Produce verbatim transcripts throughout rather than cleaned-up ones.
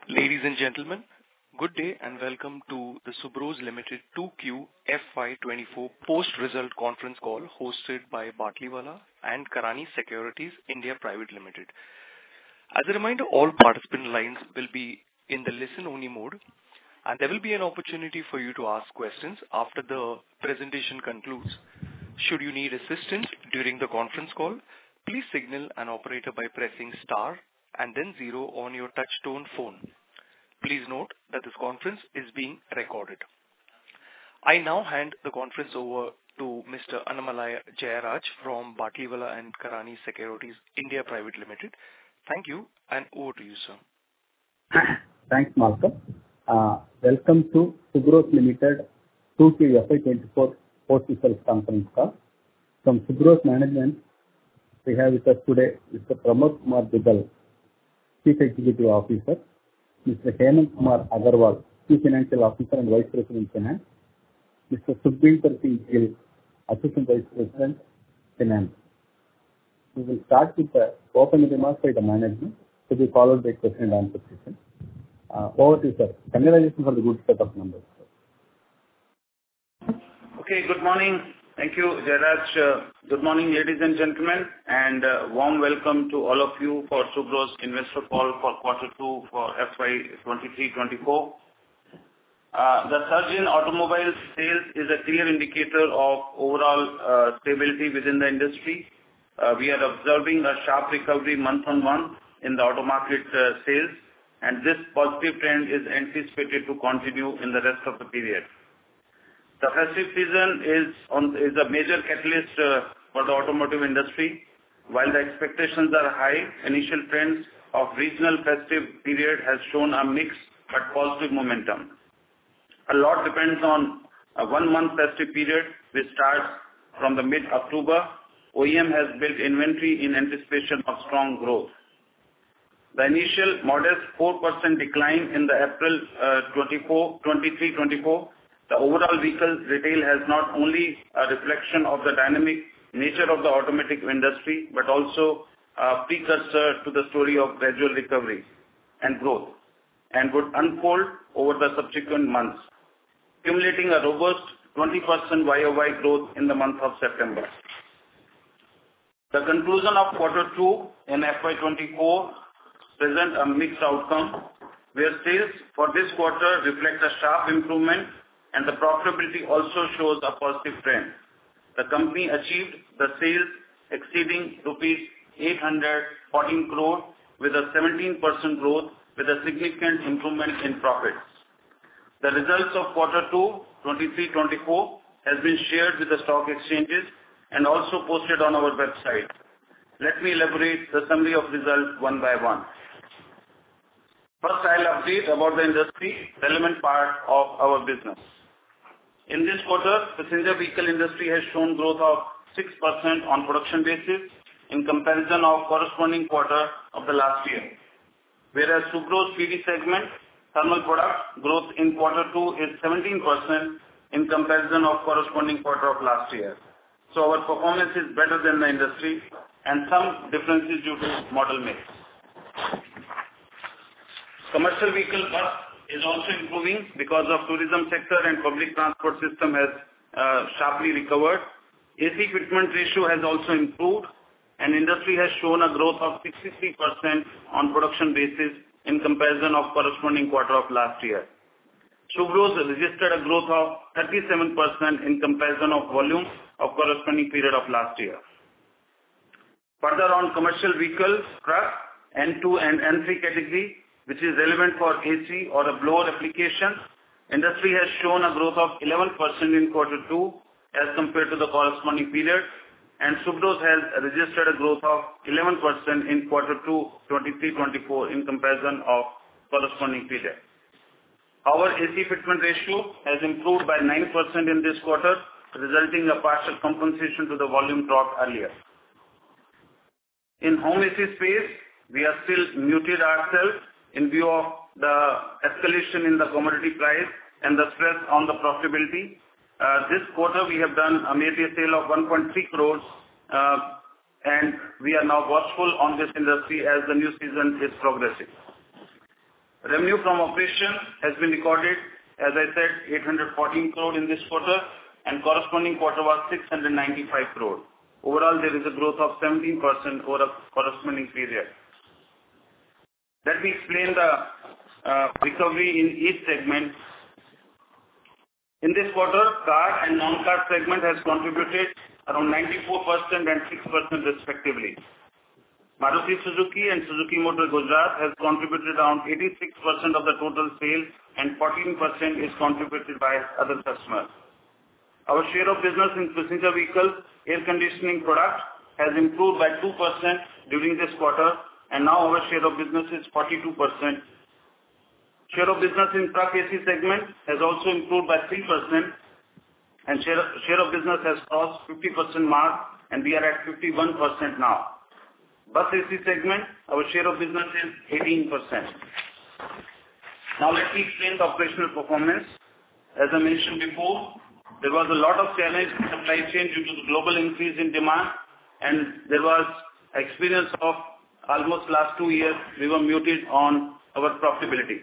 Ladies and gentlemen, good day and welcome to the Subros Limited two Q F Y twenty-four post-result conference call hosted by Batlivala and Karani Securities India Private Limited. As a reminder, all participant lines will be in the listen-only mode, and there will be an opportunity for you to ask questions after the presentation concludes. Should you need assistance during the conference call, please signal an operator by pressing star and then zero on your touch-tone phone. Please note that this conference is being recorded. I now hand the conference over to Mister Annamalai Jayaraj from Batlivala and Karani Securities India Private Limited. Thank you, and over to you, sir. Thanks, Malcolm. Uh, welcome to Subros Limited two Q F Y twenty-four post-result conference call. From Subros Management, we have with us today Mister Pramod Kumar Duggal, Chief Executive Officer, Mister Hemant Kumar Agarwal, Chief Financial Officer and Vice President Finance, Mister Sukhbir Singh Gill, Assistant Vice President Finance. We will start with the opening remarks by the management to be followed by question and answer session. Uh, over to you, sir. Congratulations for the good set of numbers. Okay, good morning. Thank you, Jairaj. Uh, good morning, ladies and gentlemen, and uh, warm welcome to all of you for Subros investor call for quarter two for F Y twenty-three twenty-four. Uh, the surge in automobile sales is a clear indicator of overall uh, stability within the industry. Uh, we are observing a sharp recovery month on month in the auto market uh, sales, and this positive trend is anticipated to continue in the rest of the period. The festive season is on is a major catalyst uh, for the automotive industry. While the expectations are high, initial trends of regional festive period has shown a mixed but positive momentum. A lot depends on a one-month festive period, which starts from the mid-October. O E M has built inventory in anticipation of strong growth. The initial modest four percent decline in the April uh, twenty-three twenty-four. The overall vehicle retail has not only a reflection of the dynamic nature of the automotive industry, but also a precursor to the story of gradual recovery and growth, and would unfold over the subsequent months, accumulating a robust twenty percent Y O Y growth in the month of September. The conclusion of quarter two in F Y twenty-four present a mixed outcome, where sales for this quarter reflect a sharp improvement and the profitability also shows a positive trend. The company achieved the sales exceeding rupees eight hundred fourteen crore with a seventeen percent growth with a significant improvement in profits. The results of quarter two twenty-three twenty-four has been shared with the stock exchanges and also posted on our website. Let me elaborate the summary of results one by one. First, I'll update about the industry relevant part of our business. In this quarter, passenger vehicle industry has shown growth of six percent on production basis in comparison of corresponding quarter of the last year. Whereas Subros P V segment, thermal product growth in quarter two is seventeen percent in comparison of corresponding quarter of last year. So our performance is better than the industry and some differences due to model mix. Commercial vehicle bus is also improving because of tourism sector and public transport system has uh, sharply recovered. A C fitment ratio has also improved and industry has shown a growth of sixty-three percent on production basis in comparison of corresponding quarter of last year. Subros registered a growth of thirty-seven percent in comparison of volume of corresponding period of last year. Further on commercial vehicles, truck, N two and N three category, which is relevant for A C or a blower application, industry has shown a growth of eleven percent in quarter two as compared to the corresponding period, and Subros has registered a growth of eleven percent in quarter two twenty-three twenty-four in comparison of corresponding period. Our A C fitment ratio has improved by nine percent in this quarter, resulting in a partial compensation to the volume drop earlier. In home A C space, we are still muted ourselves in view of the escalation in the commodity price and the stress on the profitability. Uh, this quarter we have done a major sale of one point three crores uh, and we are now watchful on this industry as the new season is progressing. Revenue from operation has been recorded, as I said, eight hundred fourteen crore in this quarter, and corresponding quarter was six hundred ninety-five crore. Overall, there is a growth of seventeen percent over a corresponding period. Let me explain the uh, recovery in each segment. In this quarter, car and non-car segment has contributed around ninety-four percent and six percent respectively. Maruti Suzuki and Suzuki Motor Gujarat has contributed around eighty-six percent of the total sales, and fourteen percent is contributed by other customers. Our share of business in passenger vehicles air conditioning product has improved by two percent during this quarter, and now our share of business is forty-two percent. Share of business in truck A C segment has also improved by three percent, and share, share of business has crossed fifty percent mark, and we are at fifty-one percent now. Bus A C segment, our share of business is eighteen percent. Now let me explain the operational performance. As I mentioned before, there was a lot of challenge in supply chain due to the global increase in demand, and there was experience of almost last two years we were muted on our profitability.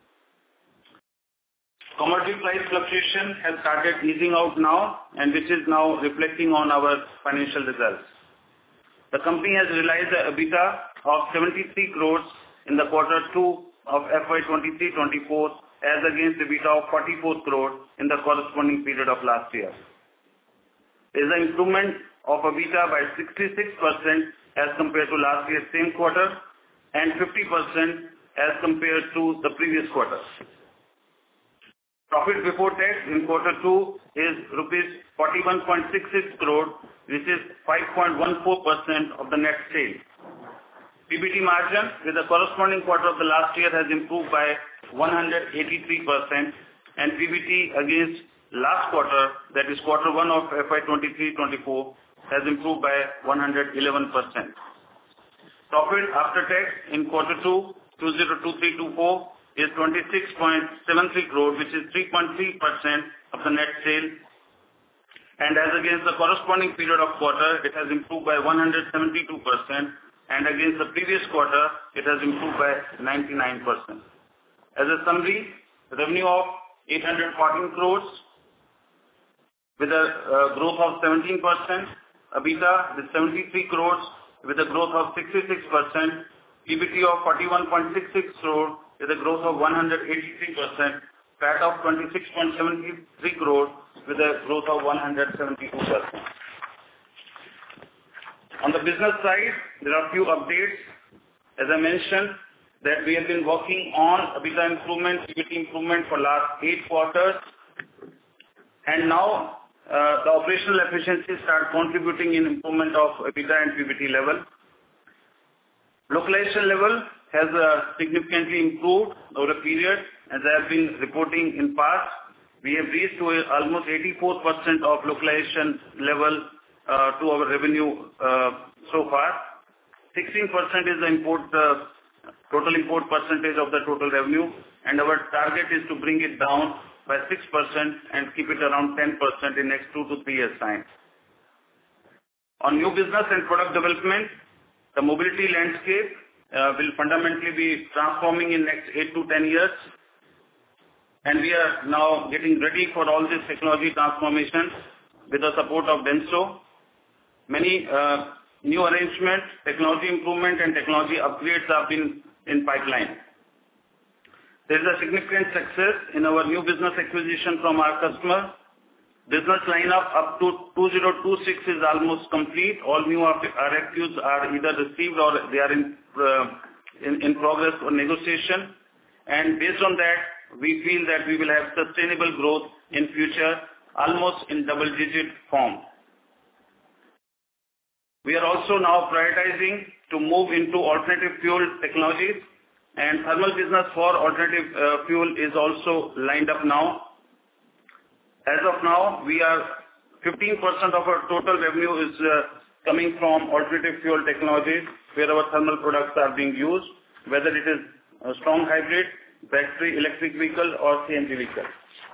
Commodity price fluctuation has started easing out now, and which is now reflecting on our financial results. The company has realized an EBITDA of seventy-three crores in the quarter two of F Y twenty-three twenty-four as against EBITDA of forty-four crores in the corresponding period of last year. There is an improvement of EBITDA by sixty-six percent as compared to last year's same quarter and fifty percent as compared to the previous quarter. Profit before tax in quarter two is rupees forty-one point six six crore, which is five point one four percent of the net sales. P B T margin with the corresponding quarter of the last year has improved by one hundred eighty-three percent, and P B T against last quarter, that is quarter one of F Y twenty-three twenty-four, has improved by one hundred eleven percent. Profit after tax in quarter two, two thousand twenty-three twenty-four is twenty-six point seven three crore, which is three point three percent of the net sales. And as against the corresponding period of quarter, it has improved by one hundred seventy-two percent, and against the previous quarter, it has improved by ninety-nine percent. As a summary, revenue of eight hundred fourteen crores with a uh, growth of seventeen percent, EBITDA with seventy-three crores with a growth of sixty-six percent, P B T of forty-one point six six crore with a growth of one hundred eighty-three percent, P A T of twenty-six point seven three crore with a growth of one hundred seventy-two percent. On the business side, there are a few updates. As I mentioned, that we have been working on EBITDA improvement, P B T improvement for last eight quarters, and now uh, the operational efficiencies start contributing in improvement of EBITDA and P B T level. Localization level has uh, significantly improved over a period. As I have been reporting in past, we have reached to a, almost eighty-four percent of localization level uh, to our revenue uh, so far. sixteen percent is the import, uh, total import percentage of the total revenue, and our target is to bring it down by six percent and keep it around ten percent in next two to three years' time. On new business and product development, the mobility landscape uh, will fundamentally be transforming in next eight to ten years, and we are now getting ready for all this technology transformation with the support of DENSO. Many uh, new arrangements, technology improvement and technology upgrades have been in pipeline. There is a significant success in our new business acquisition from our customer. Business lineup up to two thousand twenty-six is almost complete. All new R F Qs are either received or they are in, uh, in, in progress or negotiation. And based on that, we feel that we will have sustainable growth in future, almost in double-digit form. We are also now prioritizing to move into alternative fuel technologies, and thermal business for alternative uh, fuel is also lined up now. As of now, we are fifteen percent of our total revenue is uh, coming from alternative fuel technologies where our thermal products are being used, whether it is a strong hybrid, battery electric vehicle or C N G vehicle.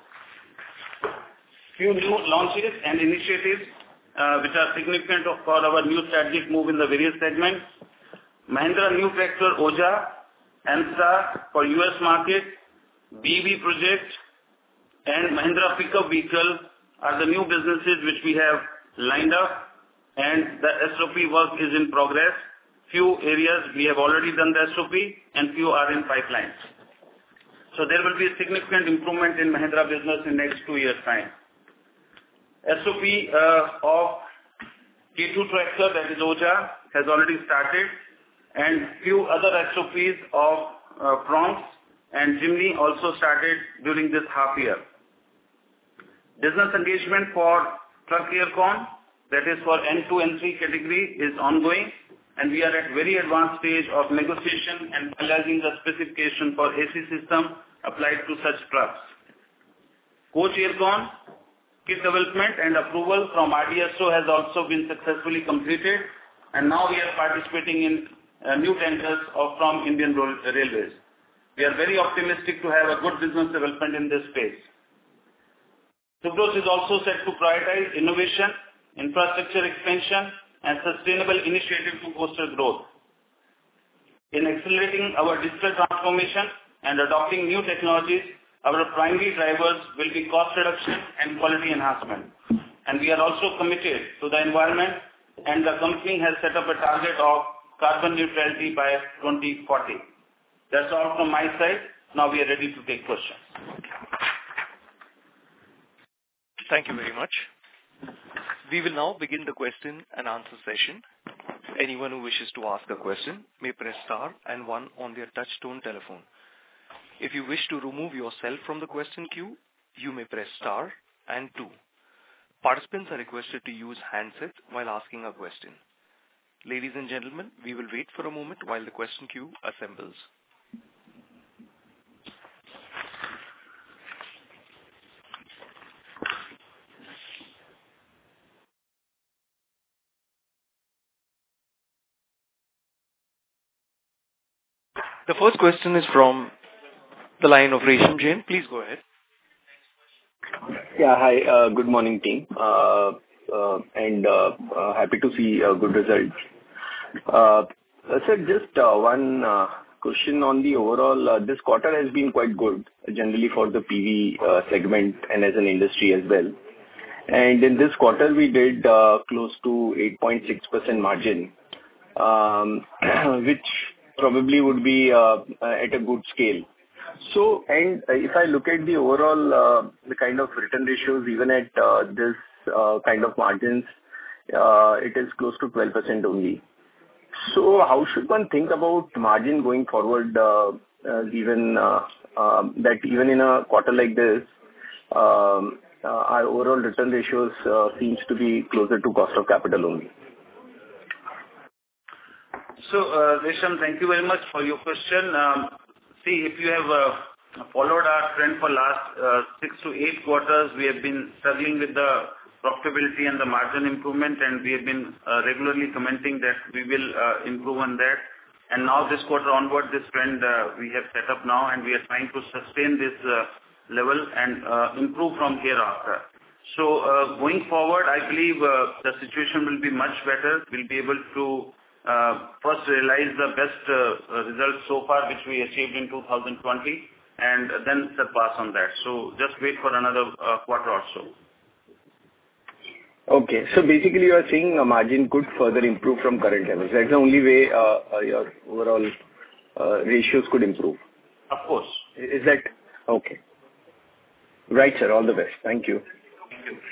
Few new launches and initiatives uh, which are significant for our new strategic move in the various segments. Mahindra new tractor Oja ANSTAR for U S market, B E V project, and Mahindra Pickup Vehicle are the new businesses which we have lined up, and the S O P work is in progress. Few areas we have already done the S O P and few are in pipelines. So there will be a significant improvement in Mahindra business in next two years' time. S O P uh, of K two tractor, that is O J A, has already started, and few other S O Ps of uh, Bronx and Jimny also started during this half year. Business engagement for truck aircon, that is for N two, N three category, is ongoing, and we are at very advanced stage of negotiation and finalizing the specification for A C system applied to such trucks. Coach aircon, kit development and approval from R D S O has also been successfully completed, and now we are participating in uh, new tenders of, from Indian Railways. We are very optimistic to have a good business development in this space. Subros is also set to prioritize innovation, infrastructure expansion, and sustainable initiative to foster growth. In accelerating our digital transformation and adopting new technologies, our primary drivers will be cost reduction and quality enhancement. And we are also committed to the environment, and the company has set up a target of carbon neutrality by twenty forty. That's all from my side. Now we are ready to take questions. Thank you very much. We will now begin the question and answer session. Anyone who wishes to ask a question may press star and one on their touch-tone telephone. If you wish to remove yourself from the question queue, you may press star and two. Participants are requested to use handsets while asking a question. Ladies and gentlemen, we will wait for a moment while the question queue assembles. The first question is from the line of Resham Jain. Please go ahead. Yeah, hi. Uh, good morning, team. Uh, uh, and uh, uh, happy to see uh, good results. Uh, sir, just uh, one uh, question on the overall. Uh, this quarter has been quite good, generally for the P V uh, segment and as an industry as well. And in this quarter, we did uh, close to eight point six percent margin, um, which probably would be uh, at a good scale. So, and if I look at the overall, uh, the kind of return ratios, even at uh, this uh, kind of margins, uh, it is close to twelve percent only. So, how should one think about margin going forward, uh, uh, given uh, uh, that even in a quarter like this, um, uh, our overall return ratios uh, seems to be closer to cost of capital only? So, uh, Resham, thank you very much for your question. Um, see, if you have uh, followed our trend for last uh, six to eight quarters, we have been struggling with the profitability and the margin improvement, and we have been uh, regularly commenting that we will uh, improve on that. And now this quarter onward, this trend uh, we have set up now, and we are trying to sustain this uh, level and uh, improve from hereafter. So, uh, going forward, I believe uh, the situation will be much better. We'll be able to Uh, first realize the best uh, results so far which we achieved in two thousand twenty, and then surpass on that. So just wait for another uh, quarter or so. Okay. So basically you are saying a margin could further improve from current levels. That's the only way uh, uh, your overall uh, ratios could improve. Of course. Is that okay? Right, sir. All the best. Thank you. Thank you.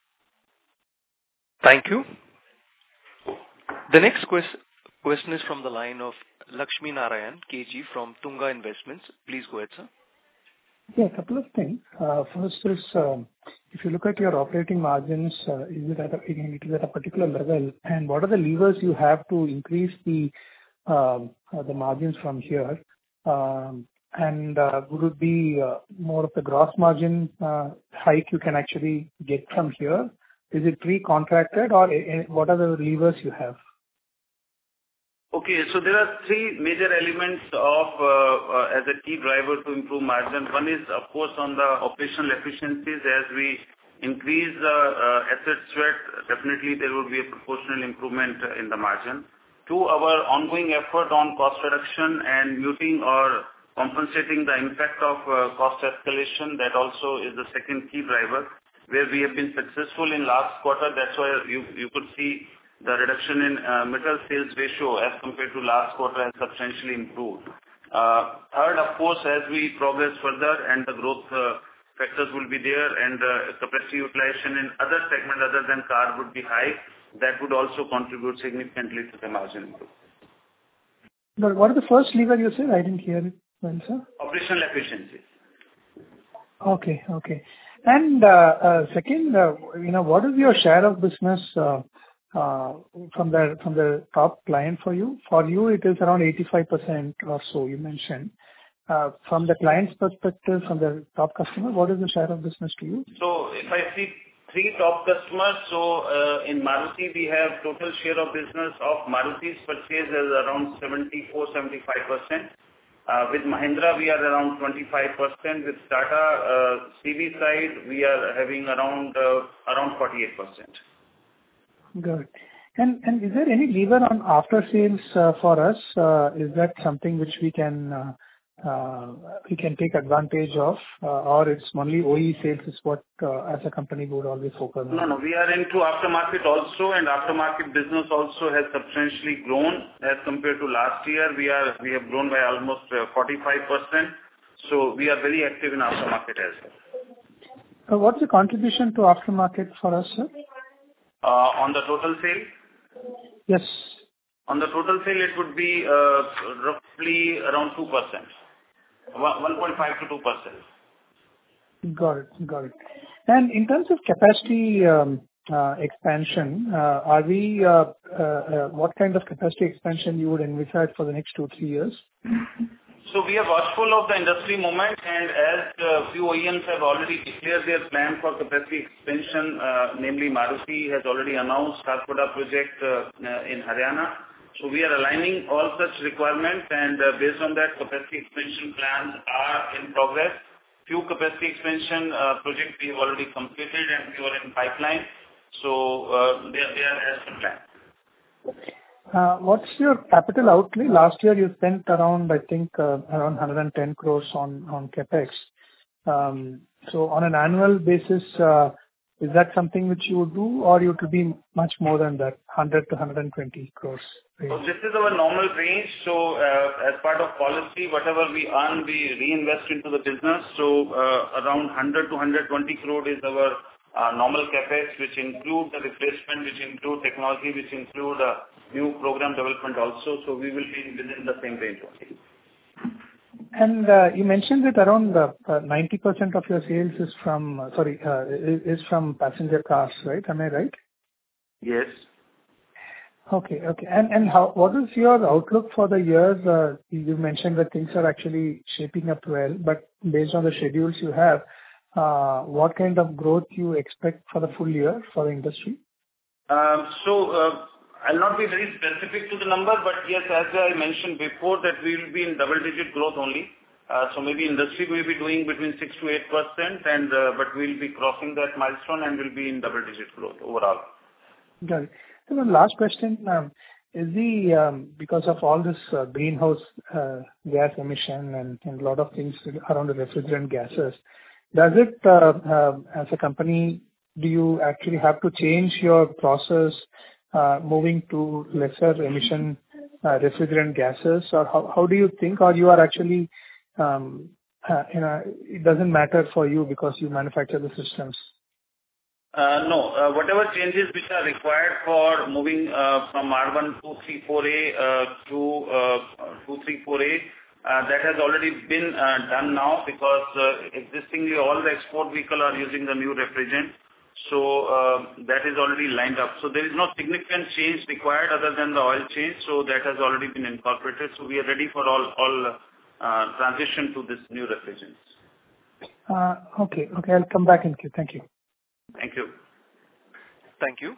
Thank you. The next quest- question is from the line of Lakshmi Narayan K G from Tunga Investments. Please go ahead, sir. Yeah, a couple of things. Uh, first is, um, if you look at your operating margins, uh, is it at a, it is at a particular level, and what are the levers you have to increase the um, uh, the margins from here? Um, and uh, would it be uh, more of the gross margin uh, hike you can actually get from here? Is it pre-contracted, or uh, what are the levers you have? Okay, so there are three major elements of uh, uh, as a key driver to improve margin. One is, of course, on the operational efficiencies. As we increase the uh, asset sweat, definitely there will be a proportional improvement in the margin. to our ongoing effort on cost reduction and muting or compensating the impact of uh, cost escalation. That also is the second key driver, where we have been successful in last quarter. That's why you you could see the reduction in uh, metal sales ratio as compared to last quarter has substantially improved. Uh, third, of course, as we progress further and the growth uh, factors will be there and uh, capacity utilization in other segment other than car would be high, that would also contribute significantly to the margin improvement. But what is the first lever you said? I didn't hear it well, sir. Operational efficiency. Okay, okay. And uh, uh, second, uh, you know, what is your share of business uh, uh, from the from the top client for you? For you, it is around eighty-five percent or so, you mentioned. Uh, From the client's perspective, from the top customer, what is the share of business to you? So if I see three top customers, so uh, in Maruti, we have total share of business of Maruti's purchase is around seventy-four to seventy-five percent. Uh, With Mahindra, we are around twenty-five percent. With Tata uh, C V side, we are having around uh, around forty-eight percent. Good. And and is there any lever on after sales uh, for us? Uh, Is that something which we can uh, uh, we can take advantage of, uh, or it's only O E sales is what uh, as a company would always focus on? No, no, we are into aftermarket also, and aftermarket business also has substantially grown as compared to last year. We are we have grown by almost uh, forty-five percent. So we are very active in aftermarket as well. Uh, What's the contribution to aftermarket for us, sir? Uh, on the total sale? Yes. On the total sale, it would be uh, roughly around two percent. one point five to two percent. Got it. Got it. And in terms of capacity um, uh, expansion, uh, are we, uh, uh, uh, what kind of capacity expansion you would envisage for the next two, three years? So we are watchful of the industry movement, and as uh, few O E Ms have already declared their plan for capacity expansion, uh, namely Maruti has already announced Kharkhoda project uh, uh, in Haryana. So we are aligning all such requirements, and uh, based on that, capacity expansion plans are in progress. Few capacity expansion uh, projects we have already completed and few are in pipeline. So uh, they, are, they are as per plan. Uh, What's your capital outlay? Last year you spent around, I think, uh, around one hundred ten crores on on CapEx. Um, So on an annual basis, uh, is that something which you would do, or you would be much more than that, one hundred to one hundred twenty crores range? So this is our normal range. So uh, as part of policy, whatever we earn, we reinvest into the business. So uh, around one hundred to one hundred twenty crore is our uh, normal CapEx, which include the replacement, which include technology, which include uh, new program development also. So we will be within the same range only. And uh, you mentioned that around uh, uh, ninety percent of your sales is from, uh, sorry, uh, is is from passenger cars, right? Am I right? Yes. Okay. Okay. And and how, what is your outlook for the year? Uh, You mentioned that things are actually shaping up well, but based on the schedules you have, uh, what kind of growth you expect for the full year for the industry? Um, So, uh, I'll not be very specific to the number, but yes, as I mentioned before, that we will be in double-digit growth only. Uh, So maybe industry will be doing between six to eight percent, and uh, but we'll be crossing that milestone and will be in double-digit growth overall. Got it. So one last question, um, is the, um, because of all this uh, greenhouse uh, gas emission and and a lot of things around the refrigerant gases, does it, uh, uh, as a company, do you actually have to change your process, uh, moving to lesser emission uh, refrigerant gases? Or how how do you think, or you are actually, um, uh, you know, it doesn't matter for you because you manufacture the systems? Uh No. Uh Whatever changes which are required for moving uh from R one two three four A uh, to uh two three four A, uh that has already been uh done now because uh existingly all the export vehicle are using the new refrigerant. So uh that is already lined up. So there is no significant change required other than the oil change. So that has already been incorporated. So we are ready for all all uh transition to this new refrigerants. Uh, Okay. Okay, I'll come back in queue. Thank you. Thank you. Thank you.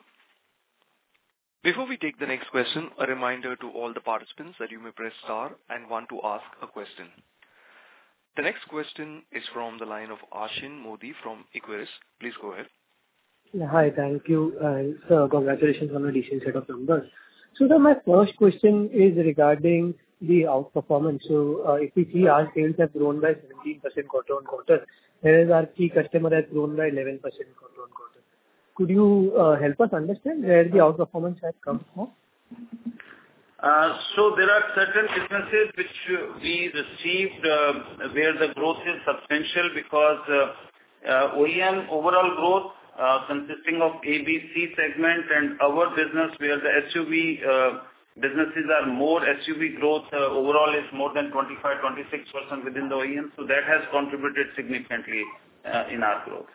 Before we take the next question, a reminder to all the participants that you may press star and one to ask a question. The next question is from the line of Ashin Modi from Equirus. Please go ahead. Yeah, hi. Thank you. Uh, Sir, congratulations on a decent set of numbers. So sir, my first question is regarding the outperformance. So, uh, if we see our sales have grown by seventeen percent quarter-on-quarter, whereas our key customer has grown by eleven percent quarter-on-quarter. Could you uh, help us understand where the outperformance has come from? Uh, So there are certain businesses which uh, we received uh, where the growth is substantial because uh, uh, O E M overall growth uh, consisting of A, B, C segment and our business where the S U V uh, businesses are more, S U V growth uh, overall is more than twenty-five to twenty-six percent within the O E M. So that has contributed significantly uh, in our growth.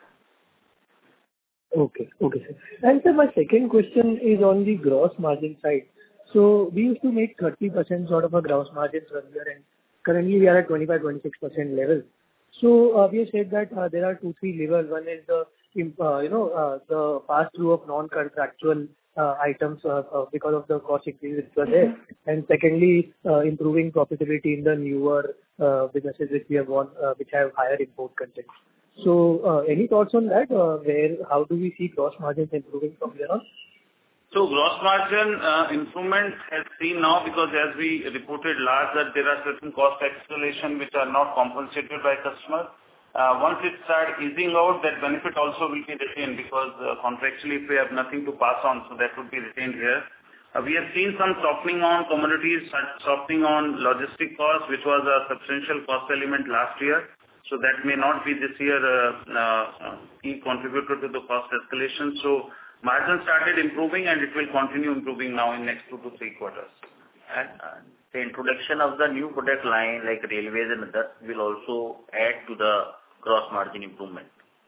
Okay. Okay, sir. And sir, my second question is on the gross margin side. So we used to make thirty percent sort of a gross margins earlier, and currently we are at twenty-five to twenty-six percent level. So, uh, we have said that uh, there are two, three levers. One is the, uh, you know, uh, the pass-through of non-contractual uh, items uh, uh, because of the cost increases which were there. And secondly, uh, improving profitability in the newer uh, businesses which we have won, uh, which have higher import content. So, uh, any thoughts on that? Uh, Where, how do we see gross margins improving from here on? So gross margin uh, improvement has seen now because as we reported last that there are certain cost escalation which are not compensated by customers. Uh, Once it start easing out, that benefit also will be retained because uh, contractually if we have nothing to pass on, so that would be retained here. Uh, We have seen some softening on commodities, softening on logistic costs, which was a substantial cost element last year. So that may not be this year uh, uh, key contributor to the cost escalation. So margin started improving and it will continue improving now in next two to three quarters. And uh, the introduction of the new product line like railways and others will also add to the gross margin improvement.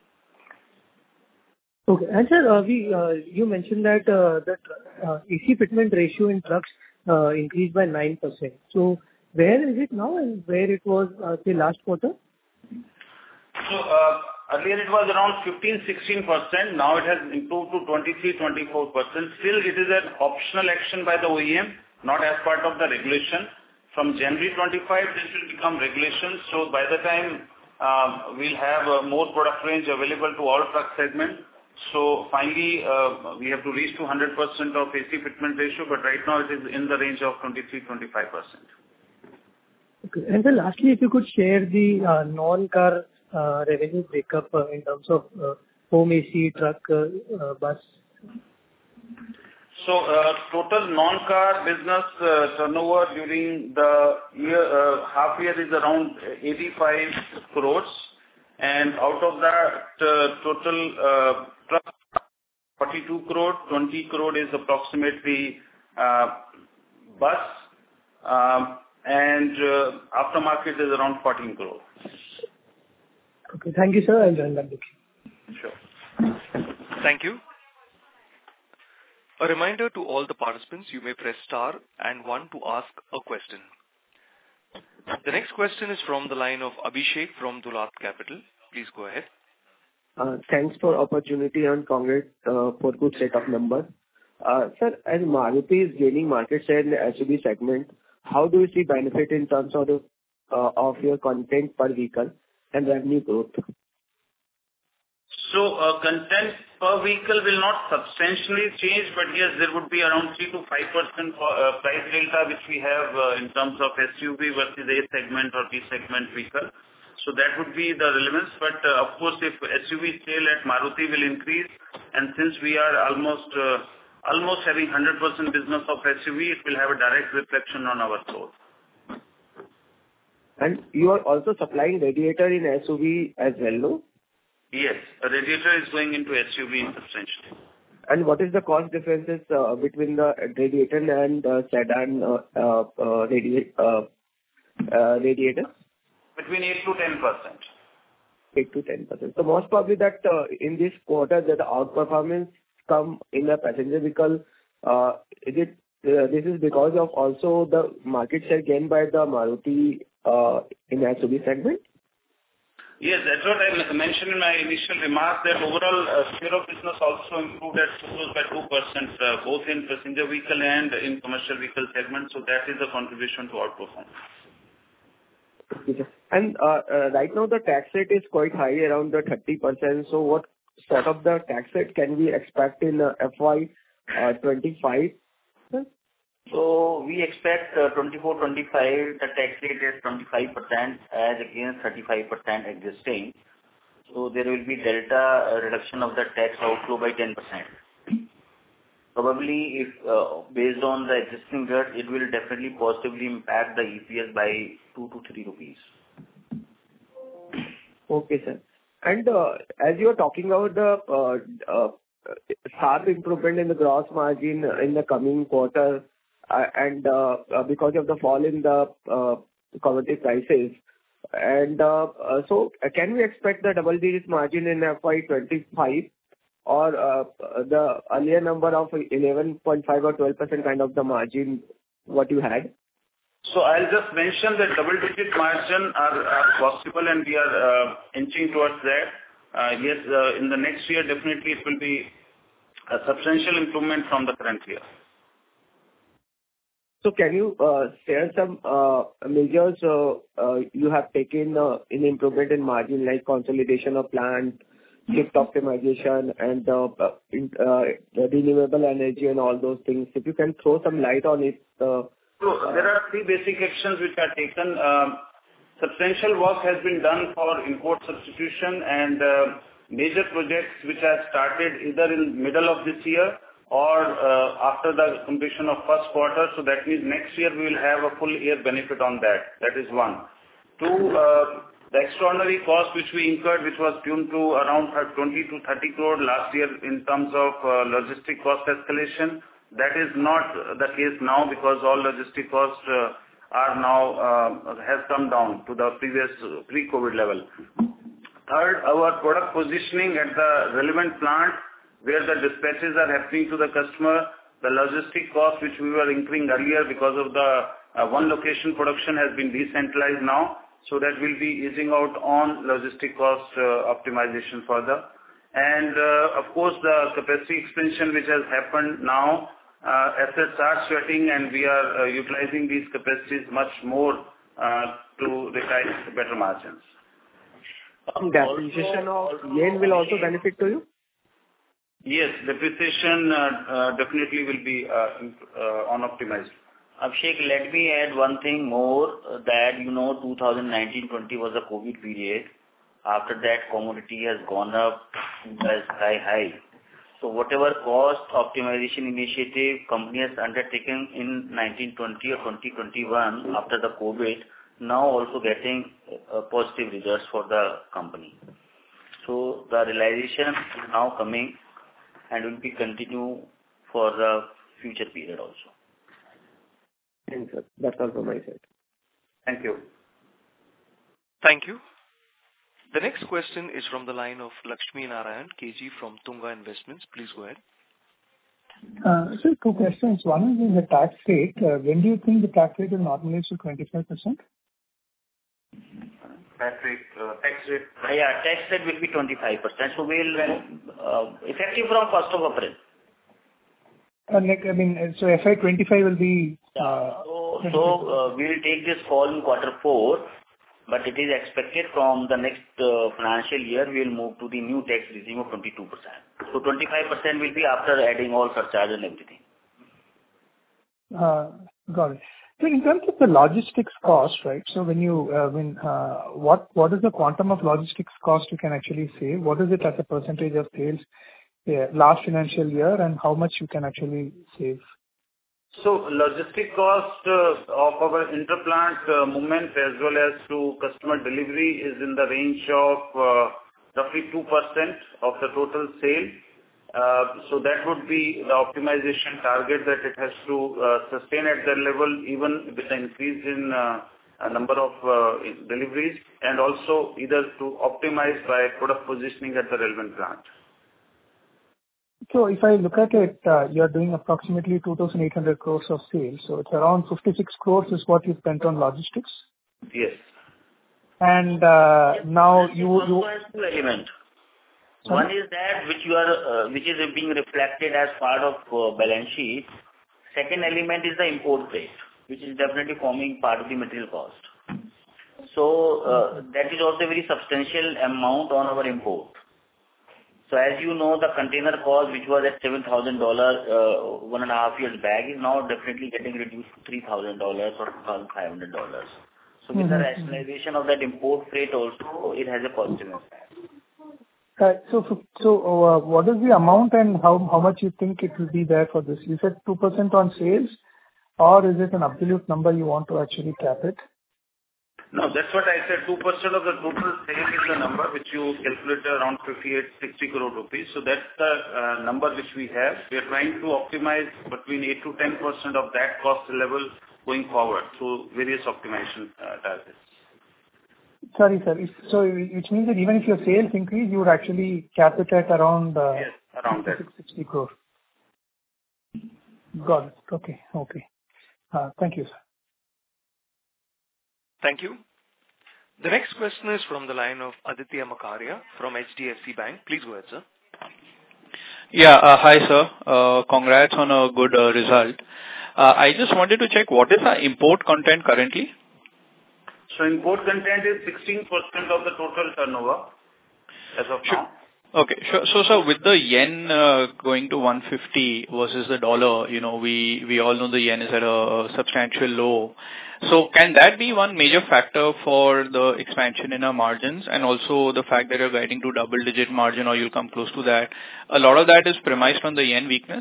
Okay. And sir, uh, we, uh, you mentioned that uh, that uh, A C fitment ratio in trucks uh, increased by nine percent. So where is it now and where it was, uh, say, last quarter? So uh, earlier it was around fifteen to sixteen percent. Now it has improved to twenty-three to twenty-four percent. Still it is an optional action by the O E M, not as part of the regulation. From January twenty-five, this will become regulation. So by the time uh, we'll have a more product range available to all truck segments. So finally, uh, we have to reach to one hundred percent of A C fitment ratio, but right now it is in the range of twenty-three to twenty-five percent. Okay. And then lastly, if you could share the uh, non-car uh, revenue breakup uh, in terms of uh, home A C, truck, uh, uh, bus. So, uh, total non-car business uh, turnover during the year, uh, half year is around eighty-five crores, and out of that, uh, total uh, truck forty-two crore, twenty crore is approximately uh, bus, um, and uh, aftermarket is around fourteen crore. Okay. Thank you, sir. I'll join that with you. Sure. Thank you. A reminder to all the participants, you may press star and one to ask a question. The next question is from the line of Abhishek from Dolat Capital. Please go ahead. Uh, Thanks for opportunity and congrats uh, for good set of numbers. Uh, Sir, as Maruti is gaining market share in the S U V segment, how do you see benefit in terms of the, uh, of your content per vehicle and revenue growth? So, uh, content per vehicle will not substantially change, but yes, there would be around three to five percent uh, price delta, which we have uh, in terms of S U V versus A segment or B segment vehicle. So that would be the relevance. But, uh, of course, if S U V sale at Maruti will increase, and since we are almost uh, almost having one hundred percent business of S U V, it will have a direct reflection on our growth. And you are also supplying radiator in S U V as well, no? Yes, a radiator is going into S U V substantially. And what is the cost differences uh, between the radiator and uh, sedan uh, uh, uh, radi- uh, uh, radiator? Between eight to ten percent. eight to ten percent. So most probably that uh, in this quarter that the outperformance come in the passenger vehicle, uh, is it uh, this is because of also the market share gained by the Maruti uh, in the S U V segment? Yes, that's what I mentioned in my initial remarks, that overall uh, share of business also improved at close by two percent, uh, both in passenger vehicle and in commercial vehicle segment. So that is the contribution to outperformance. Okay. And uh, uh, right now the tax rate is quite high, around the thirty percent. So what sort of the tax rate can we expect in uh, F Y twenty-five? So we expect uh, twenty-four twenty-five, the tax rate is twenty-five percent as against thirty-five percent existing. So there will be delta uh, reduction of the tax outflow by ten percent. Probably, if uh, based on the existing rate, it will definitely positively impact the E P S by two to three rupees. Okay, sir. And uh, as you are talking about the uh, uh, sharp improvement in the gross margin in the coming quarter, uh, and uh, uh, because of the fall in the uh, commodity prices, and uh, uh, so uh, can we expect the double-digit margin in F Y twenty-five? Or uh, the earlier number of eleven point five or twelve percent kind of the margin what you had? So I'll just mention that double-digit margin are, are possible and we are uh, inching towards that. Uh, yes, uh, in the next year definitely it will be a substantial improvement from the current year. So can you uh, share some uh, measures uh, uh, you have taken uh, in improvement in margin, like consolidation of plant, shift optimization, and uh, uh, in, uh, renewable energy and all those things? If you can throw some light on it. Uh, so there are three basic actions which are taken. Um, substantial work has been done for import substitution and uh, major projects which have started either in middle of this year or uh, after the completion of first quarter. So that means next year we will have a full year benefit on that. That is one. Two, uh, the extraordinary cost which we incurred, which was tuned to around twenty to thirty crore last year in terms of uh, logistic cost escalation. That is not the case now because all logistic costs uh, are now uh, has come down to the previous uh, pre-COVID level. Third, our product positioning at the relevant plant where the dispatches are happening to the customer, the logistic cost which we were incurring earlier because of the uh, one location production has been decentralized now. So that will be easing out on logistic cost uh, optimization further. And uh, of course, the capacity expansion which has happened now, uh, assets are sweating and we are uh, utilizing these capacities much more uh, to realize better margins. Um, depreciation of yen will also benefit to you? Yes, depreciation uh, uh, definitely will be uh, uh, on optimized. Abhishek, let me add one thing more, uh, that, you know, twenty nineteen twenty was a COVID period. After that, commodity has gone up sky high. So whatever cost optimization initiative company has undertaken in nineteen twenty or twenty twenty-one after the COVID, now also getting uh, positive results for the company. So the realization is now coming and will be continue for the future period also. Thanks, sir. That's all from my side. Thank you. Thank you. The next question is from the line of Lakshmi Narayan, K G from Tunga Investments. Please go ahead. Uh, so two questions. One is in the tax rate. Uh, when do you think the tax rate will normalize to twenty-five percent? Tax rate, uh, tax rate. Uh, yeah, tax rate will be twenty-five percent. So we'll uh, effective from first of April. Uh, like, I mean, so F Y twenty-five will be. Uh, yeah. So, so uh, we'll take this call in quarter four, but it is expected from the next uh, financial year we will move to the new tax regime of twenty-two percent. So twenty-five percent will be after adding all surcharge and everything. Uh, got it. So in terms of the logistics cost, right? So when you, uh, when, uh, what, what is the quantum of logistics cost you can actually save? What is it as a percentage of sales yeah, last financial year, and how much you can actually save? So logistic cost uh, of our interplant uh, movement as well as to customer delivery is in the range of uh, roughly two percent of the total sale. Uh, so that would be the optimization target that it has to uh, sustain at that level even with the increase in uh, a number of uh, deliveries, and also either to optimize by product positioning at the relevant plant. So if I look at it, uh, you're doing approximately two thousand eight hundred crores of sales. So it's around fifty-six crores is what you spent on logistics. Yes. And uh, now you... Also you has two elements. Sorry? One is that which you are, uh, which is being reflected as part of uh, balance sheet. Second element is the import rate, which is definitely forming part of the material cost. So uh, that is also a very substantial amount on our import. So as you know, the container cost, which was at seven thousand dollars uh, one and a half years back, is now definitely getting reduced to three thousand dollars or two thousand five hundred dollars. So with mm-hmm. the rationalization of that import freight also, it has a positive impact. Uh, so, so uh, what is the amount and how how much you think it will be there for this? You said two percent on sales, or is it an absolute number you want to actually cap it? No, that's what I said. two percent of the total sale is the number which you calculate around fifty-eight, sixty crore rupees. So that's the uh, number which we have. We are trying to optimize between eight to ten percent of that cost level going forward through various optimization uh, targets. Sorry, sir. If, so which means that even if your sales increase, you would actually cap it at around uh, yes, around that sixty crore. Got it. Okay. Okay. Uh, thank you, sir. Thank you. The next question is from the line of Aditya Makaria from H D F C Bank. Please go ahead, sir. Yeah. Uh, hi, sir. Uh, congrats on a good uh, result. Uh, I just wanted to check what is our import content currently? So import content is sixteen percent of the total turnover as of sure. now. Okay. Sure. So, so with the yen uh, going to one fifty versus the dollar, you know, we, we all know the yen is at a substantial low. So can that be one major factor for the expansion in our margins, and also the fact that you're guiding to double-digit margin or you'll come close to that? A lot of that is premised on the yen weakness?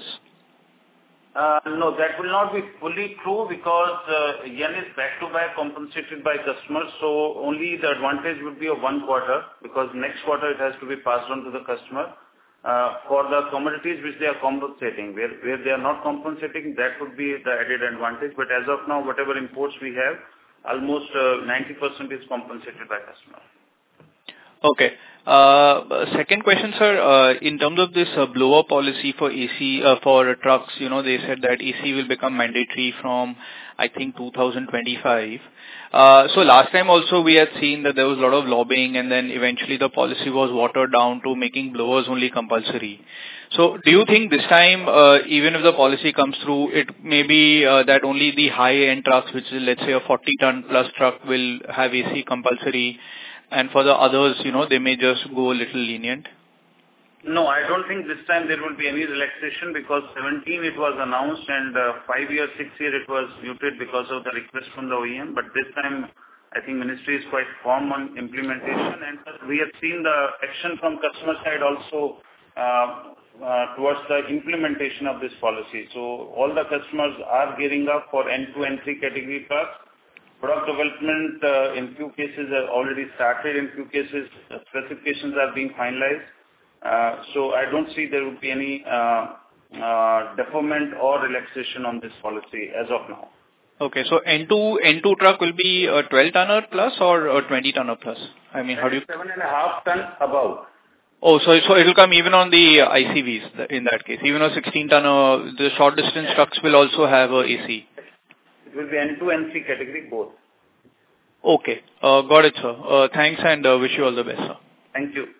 Uh, no, that will not be fully true because uh, yen is back-to-back compensated by customers. So only the advantage would be of one quarter because next quarter it has to be passed on to the customer. Uh, for the commodities which they are compensating, where, where they are not compensating, that would be the added advantage. But as of now, whatever imports we have, almost uh, ninety percent is compensated by customer. Okay. Uh, second question, sir. Uh, in terms of this uh, blower policy for A C, uh, for trucks, you know, they said that A C will become mandatory from, I think, two thousand twenty-five. Uh, so last time also we had seen that there was a lot of lobbying, and then eventually the policy was watered down to making blowers only compulsory. So do you think this time, uh, even if the policy comes through, it may be uh, that only the high-end trucks, which is let's say a forty ton plus truck, will have A C compulsory, and for the others, you know, they may just go a little lenient? No, I don't think this time there will be any relaxation because seventeen it was announced and uh, five years, six years it was muted because of the request from the O E M. But this time, I think Ministry is quite firm on implementation, and we have seen the action from customer side also uh, uh, towards the implementation of this policy. So all the customers are gearing up for N two, N three category trucks. Product development uh, in few cases have already started. In few cases, uh, specifications are being finalized. Uh, so I don't see there would be any uh, uh, deferment or relaxation on this policy as of now. Okay, so N two N two truck will be a twelve tonner plus or a twenty tonner plus? I mean, how do you? Seven and a half ton above. Oh, so so it will come even on the I C Vs in that case. Even a sixteen tonner, the short distance trucks will also have a A C. It will be N two, N three category both. Okay, uh, got it, sir. Uh, thanks and uh, wish you all the best, sir. Thank you.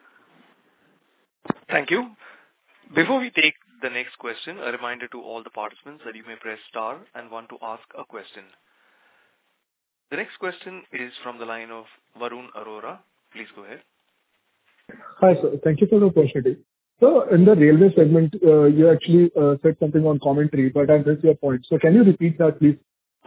Thank you. Before we take the next question, a reminder to all the participants that you may press star and one to ask a question. The next question is from the line of Varun Arora. Please go ahead. Hi, sir. Thank you for the opportunity. So in the railway segment, uh, you actually uh, said something on commentary, but I missed your point. So can you repeat that, please?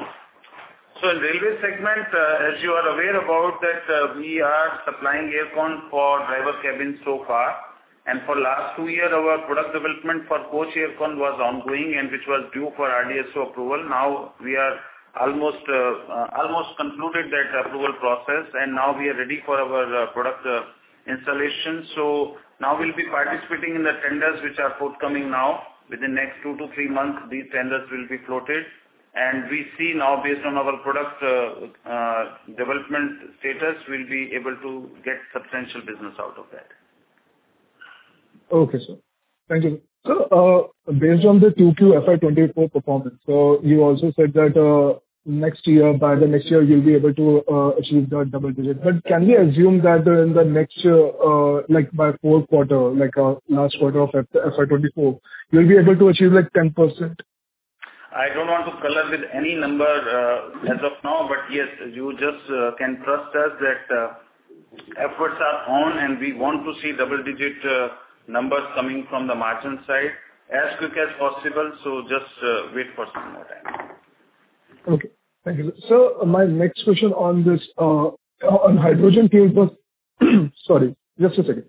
So in railway segment, uh, as you are aware about that, uh, we are supplying aircon for driver cabins so far. And for last two years, our product development for coach aircon was ongoing and which was due for R D S O approval. Now we are almost uh, uh, almost concluded that approval process, and now we are ready for our uh, product uh, installation. So now we'll be participating in the tenders which are forthcoming now. Within next two to three months, these tenders will be floated. And we see now, based on our product uh, uh, development status, we'll be able to get substantial business out of that. Okay, sir. Thank you. So, uh, based on the two Q F Y twenty-four performance, so you also said that uh, next year, by the next year, you'll be able to uh, achieve the double digit. But can we assume that in the next year, uh, like by fourth quarter, like uh, last quarter of F Y twenty-four, you'll be able to achieve like ten percent? I don't want to color with any number uh, as of now, but yes, you just uh, can trust us that uh, efforts are on and we want to see double-digit uh, numbers coming from the margin side as quick as possible. So just uh, wait for some more time. Okay. Thank you. So my next question on this, uh, on hydrogen fuel bus. Sorry, just a second.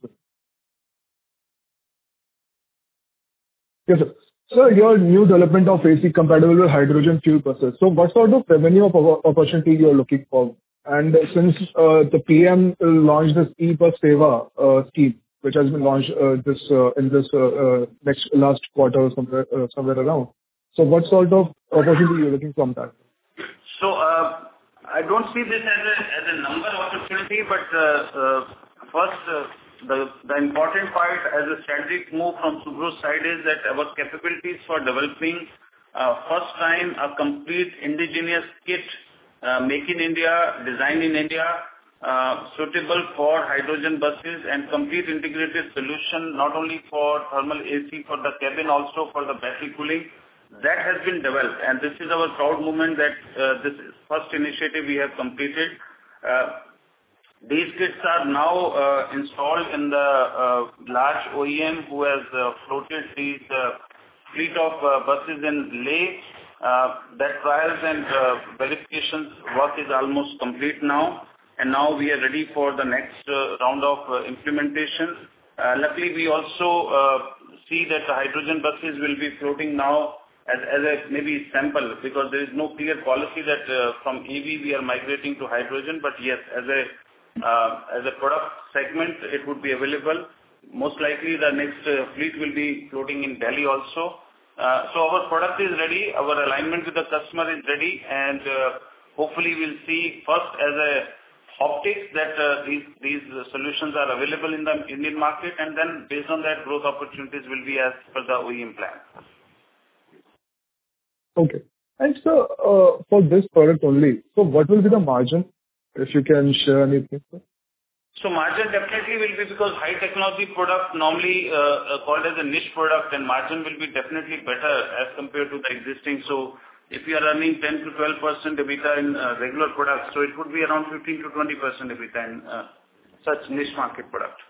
Yes, sir. So your new development of A C compatible with hydrogen fuel buses. So what sort of revenue of opportunity you are looking for? And since uh, the P M launched this e-bus Seva uh, scheme, which has been launched uh, this uh, in this uh, uh, next last quarter or somewhere uh, somewhere around. So what sort of opportunity you're looking from that? So uh, I don't see this as a as a number opportunity, but uh, uh, first uh, the the important part as a strategic move from Subro's side is that our capabilities for developing uh, first time a complete indigenous kit, uh, make in India, design in India, uh, suitable for hydrogen buses and complete integrated solution not only for thermal A C for the cabin, also for the battery cooling. That has been developed, and this is our proud moment that uh, this first initiative we have completed. Uh, these kits are now uh, installed in the uh, large O E M who has uh, floated these uh, fleet of uh, buses in Leh. Uh, that trials and uh, verifications work is almost complete now, and now we are ready for the next uh, round of uh, implementation. Uh, luckily, we also uh, see that the hydrogen buses will be floating now as, as a maybe sample, because there is no clear policy that uh, from E V we are migrating to hydrogen, but yes, as a uh, as a product segment, it would be available. Most likely the next uh, fleet will be floating in Delhi also. Uh, so our product is ready, our alignment with the customer is ready, and uh, hopefully we'll see first as a optics that uh, these these solutions are available in the Indian market, and then based on that, growth opportunities will be as per the O E M plan. Okay. And so, uh, for this product only, so what will be the margin, if you can share anything? So margin definitely will be, because high technology product normally uh, called as a niche product, and margin will be definitely better as compared to the existing. So if you are earning ten to twelve percent EBITDA in uh, regular products, so it would be around fifteen to twenty percent EBITDA in uh, such niche market product.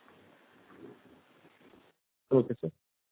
Okay, sir.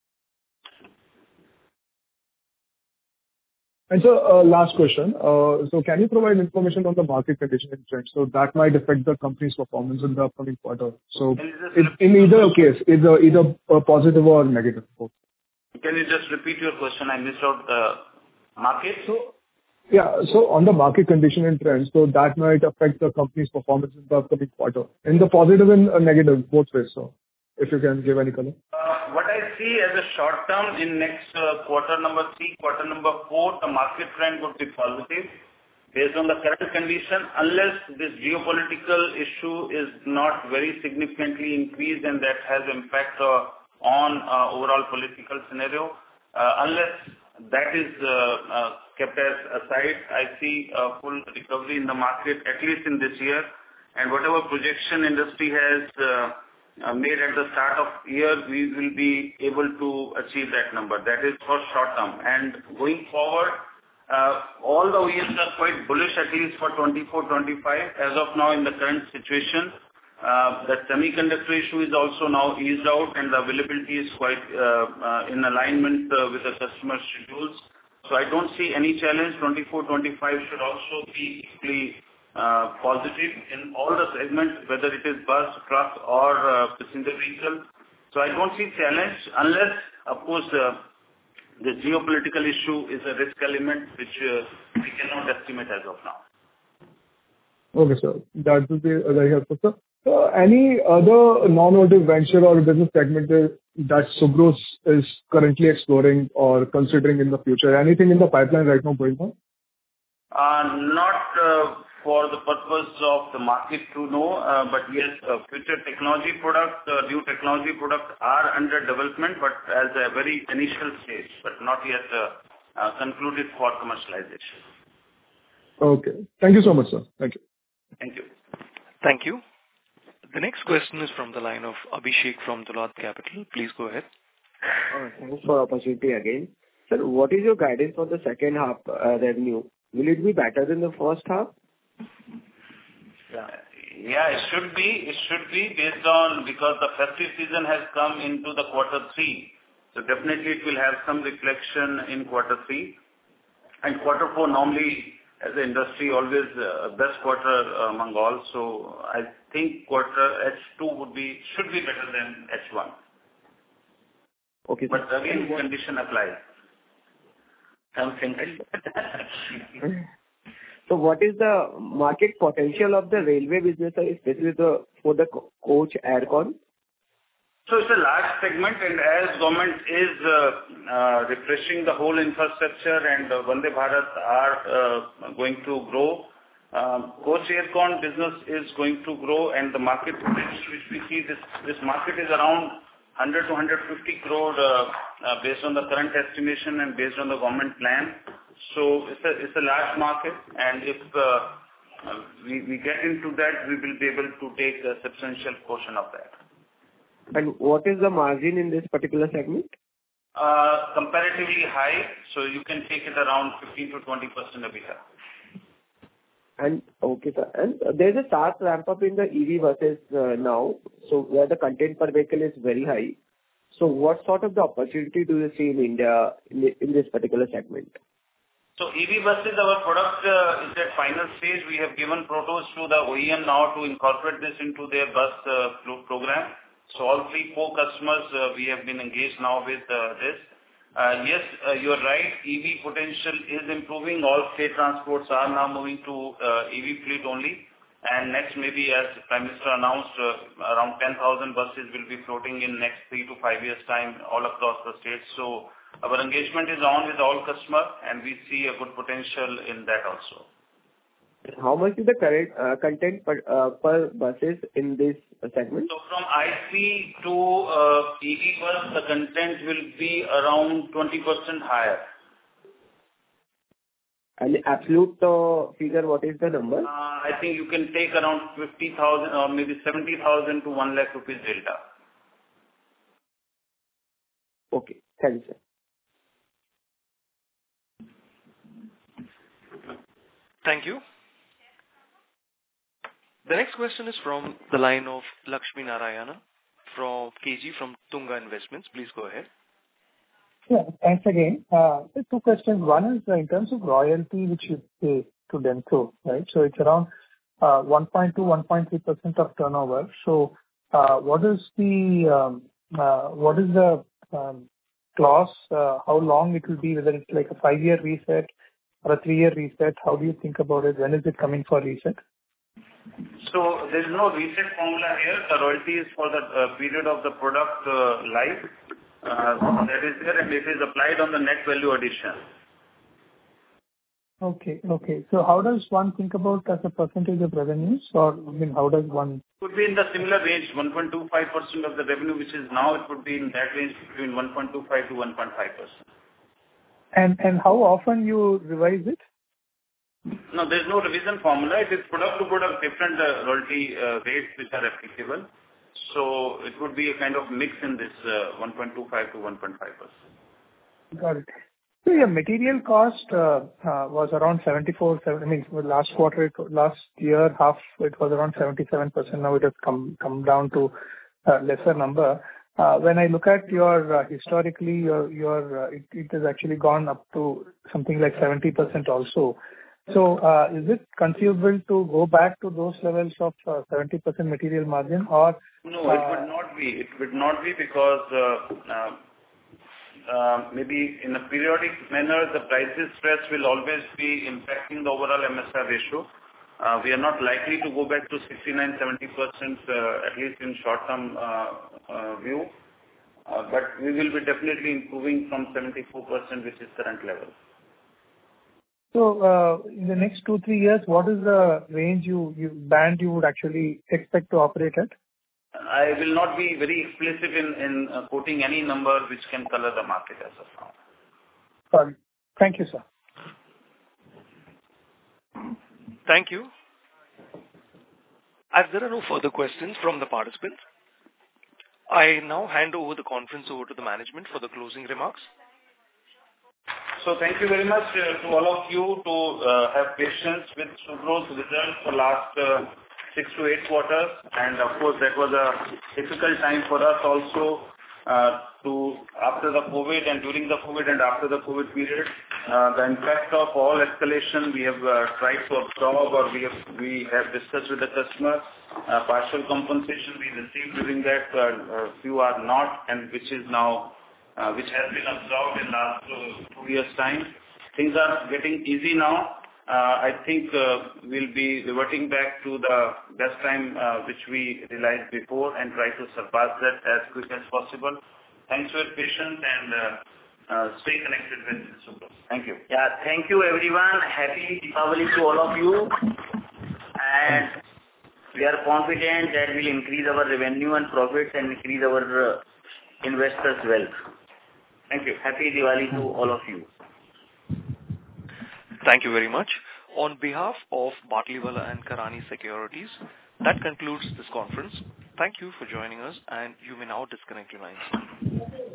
And so, uh, last question. Uh, so can you provide information on the market condition and trends? So that might affect the company's performance in the upcoming quarter. So in, in either case, either, either uh, positive or negative. Can you just repeat your question? I missed out the market. So, yeah, so on the market condition and trends, so that might affect the company's performance in the upcoming quarter, in the positive and uh, negative, both ways. So if you can give any color. Uh, what I see as a short term in next uh, quarter number three, quarter number four, the market trend would be positive based on the current condition, unless this geopolitical issue is not very significantly increased and that has impact uh, on uh, overall political scenario. Uh, unless that is uh, uh, kept as aside, I see a full recovery in the market, at least in this year. And whatever projection industry has uh, uh, made at the start of year, we will be able to achieve that number. That is for short term. And going forward, uh, all the O E Ms are quite bullish, at least for twenty-four twenty-five. As of now, in the current situation, uh, the semiconductor issue is also now eased out, and the availability is quite uh, uh, in alignment uh, with the customer schedules. So I don't see any challenge. twenty-four twenty-five should also be equally uh, positive in all the segments, whether it is bus, truck, or uh, passenger vehicle. So I don't see challenge unless, of course, uh, the geopolitical issue is a risk element which uh, we cannot estimate as of now. Okay, sir. That will be very helpful, sir. So any other non-automotive venture or business segment that Subro is currently exploring or considering in the future? Anything in the pipeline right now going on? Uh, not uh, for the purpose of the market to know, uh, but yes, uh, future technology products, uh, new technology products are under development, but as a very initial stage, but not yet uh, uh, concluded for commercialization. Okay. Thank you so much, sir. Thank you. Thank you. Thank you. The next question is from the line of Abhishek from Dolat Capital. Please go ahead. Uh, thanks for the opportunity again. Sir, what is your guidance for the second half uh, revenue? Will it be better than the first half? Yeah. Yeah, it should be. It should be based on, because the festive season has come into the quarter three. So definitely it will have some reflection in quarter three. And quarter four normally, as an industry, always uh, best quarter among all. So I think quarter H two would be, should be better than H one. Okay. But again, condition applies. I'm thinking. So what is the market potential of the railway business, especially the, for the co- coach aircon? So it's a large segment, and as government is uh, uh, refreshing the whole infrastructure and uh, Vande Bharat are uh, going to grow, um, coach aircon business is going to grow, and the market potential which we see, this this market is around one hundred to one hundred fifty crore uh, uh, based on the current estimation and based on the government plan. So it's a it's a large market, and if uh, uh, we we get into that, we will be able to take a substantial portion of that. And what is the margin in this particular segment? Uh, comparatively high, so you can take it around fifteen to twenty percent EBITDA. And okay, sir. And uh, there's a sharp ramp up in the E V buses uh, now, so where the content per vehicle is very high. So what sort of the opportunity do you see in India in, the, in this particular segment? So E V buses, our product uh, is at final stage. We have given protos to the O E M now to incorporate this into their bus uh, program. So all three, four customers, uh, we have been engaged now with uh, this. Uh, yes, uh, you're right, E V potential is improving. All state transports are now moving to uh, E V fleet only. And next, maybe as Prime Minister announced, uh, around ten thousand buses will be floating in next three to five years' time all across the states. So our engagement is on with all customers, and we see a good potential in that also. How much is the current uh, content per, uh, per buses in this uh, segment? So from I C to uh, E V bus, the content will be around twenty percent higher. And absolute uh, figure, what is the number? Uh, I think you can take around fifty thousand or maybe seventy thousand to one lakh rupees delta. Okay, thanks, sir. Thank you. The next question is from the line of Lakshmi Narayana from K G from Tunga Investments. Please go ahead. Yeah, thanks again. Uh, Just two questions. One is uh, in terms of royalty which you pay to Denso, right? So it's around uh, one point two, one point three percent of turnover. So uh, what is the um, uh, what is the um, clause? Uh, how long it will be? Whether it's like a five-year reset or a three-year reset? How do you think about it? When is it coming for reset? So there is no reset formula here. The royalty is for the uh, period of the product uh, life. Uh, that is there, and it is applied on the net value addition. Okay. Okay. So how does one think about as a percentage of revenues, or I mean, how does one? Could be in the similar range, one point two five percent of the revenue, which is now, it would be in that range between one point two five to one point five percent. And and how often you revise it? No, there is no revision formula. It is product to product different uh, royalty uh, rates which are applicable. So it would be a kind of mix in this uh, one point two five to one point five percent. Got it. So your material cost uh, uh, was around seventy-four, I mean, last quarter, it- last year, half, it was around seventy-seven percent. Now it has come come down to a lesser number. Uh, When I look at your uh, historically, your your uh, it it has actually gone up to something like seventy percent also. So, uh, is it conceivable to go back to those levels of uh, seventy percent material margin, or? No, it would not be. It would not be because uh, uh, uh, maybe in a periodic manner, the prices stress will always be impacting the overall M S R ratio. Uh, We are not likely to go back to sixty-nine, seventy percent, uh, at least in short-term uh, uh, view. Uh, But we will be definitely improving from seventy-four percent, which is current level. So, uh, in the next two, three years, what is the range you, you band you would actually expect to operate at? I will not be very explicit in in uh, quoting any number which can color the market as of now. Sorry. Thank you, sir. Thank you. As there are no further questions from the participants, I now hand over the conference over to the management for the closing remarks. So thank you very much uh, to all of you to uh, have patience with Subro's results for last uh, six to eight quarters. And of course, that was a difficult time for us also uh, to after the COVID and during the COVID and after the COVID period. Uh, the impact of all escalation we have uh, tried to absorb, or we have we have discussed with the customer. Uh, partial compensation we received during that, uh, uh, few are not, and which is now uh, which has been absorbed in last uh, two years time. Things are getting easy now. Uh, I think uh, we'll be reverting back to the best time uh, which we realized before and try to surpass that as quick as possible. Thanks for your patience and uh, uh, stay connected with Subros. Thank you. Yeah, thank you everyone. Happy Deepavali to all of you. And we are confident that we'll increase our revenue and profits and increase our uh, investors' wealth. Thank you. Happy Diwali to all of you. Thank you very much. On behalf of Batliwala and Karani Securities, that concludes this conference. Thank you for joining us, and you may now disconnect your lines.